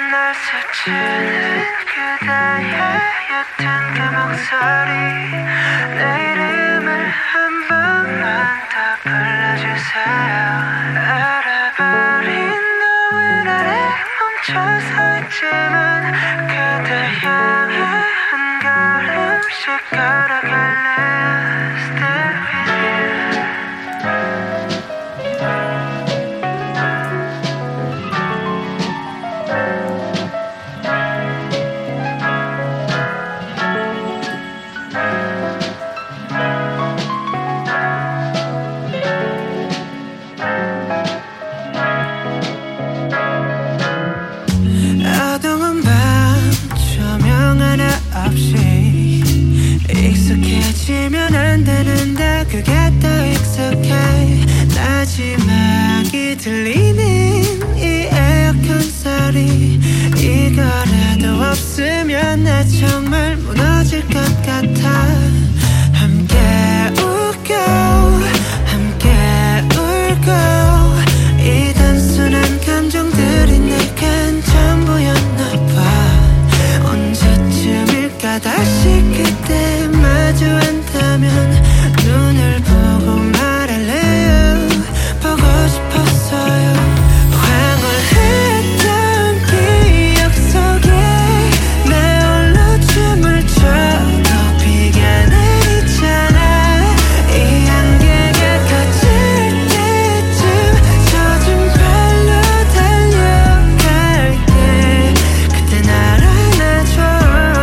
날 스치는 그대의 옅은 그 목소리 내 이름을 한 번만 더 불러주세요. 알아버린 너의 나를 멈춰서 있지만 그대 향해 한 걸음씩 걸어갈래요. Stay with you. 어두운 밤 조명 하나 없이 익숙해지면 안 되는데 그게 더 익숙해. 마지막이 들리는 이 에어컨 소리 이거라도 없으면 나 정말 무너질 것 같아. 함께 웃고 함께 울고 이 단순한 감정들이 내겐 전부였나 봐. 언제쯤일까 다시 그때 마주한다면 눈을 보고 말할래요. 보고 싶었어요. 황홀했던 기억 속에 내 홀로 춤을 춰도 비가 내리잖아. 이 안개가 커질 때쯤 젖은 발로 달려갈게. 그때 날 안아줘.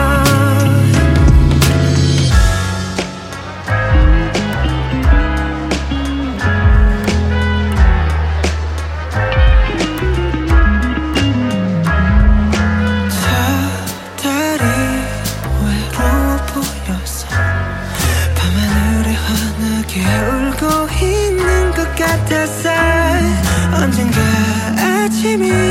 저 달이 외로워 보여서 밤하늘에 환하게 울고 있는 것 같았어. 언젠가 아침이